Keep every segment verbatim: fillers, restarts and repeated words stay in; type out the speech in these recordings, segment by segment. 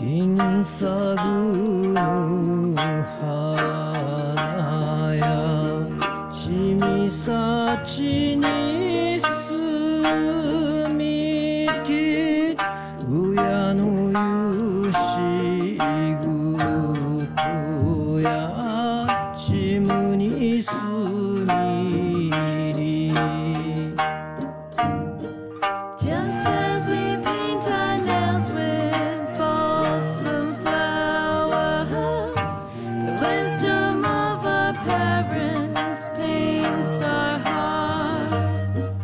흰사구는 하나야 지미사치니 스미 뒷 우야누유시구토야 지문이 스미리 Just as we paint our nails with balsam flowers, the wisdom of our parents paints our hearts.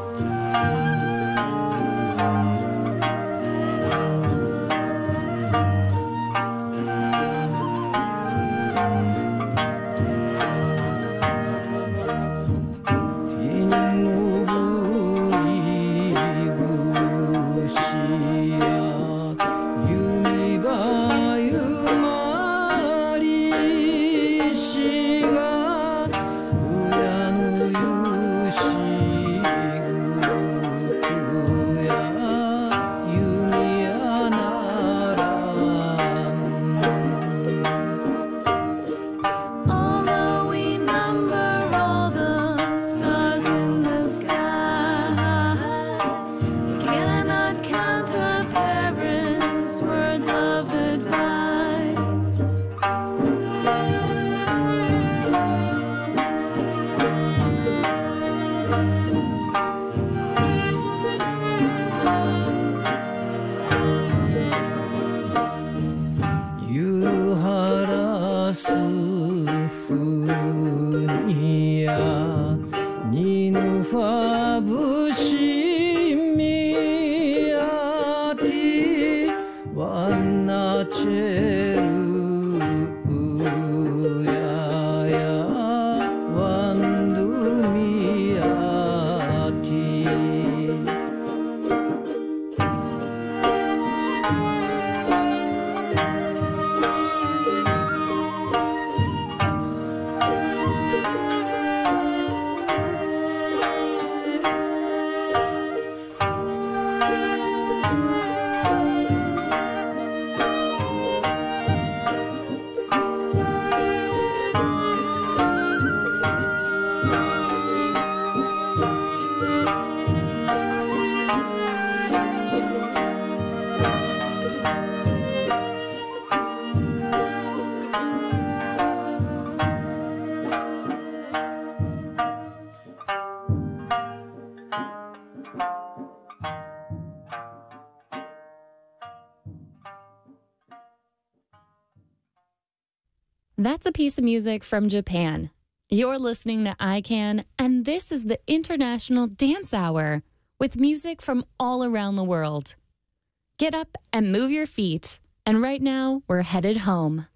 Although we number all the stars in the sky, we cannot count our parents' words of advice. 유하라 스푸니야 니누파부시미야티 완나체루야야 완두미야티 That's a piece of music from Japan. You're listening to I CAN, and this is the International Dance Hour with music from all around the world. Get up and move your feet. And right now, we're headed home.